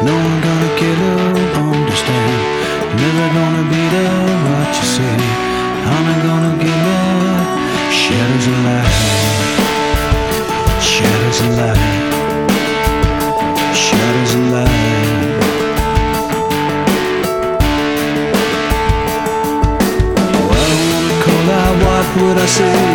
No one gonna get up, understand. Never gonna be there, what you say. I'm not gonna give up. Shadows of light, shadows of light, shadows of light. Oh, I don't wanna call out, what would I say?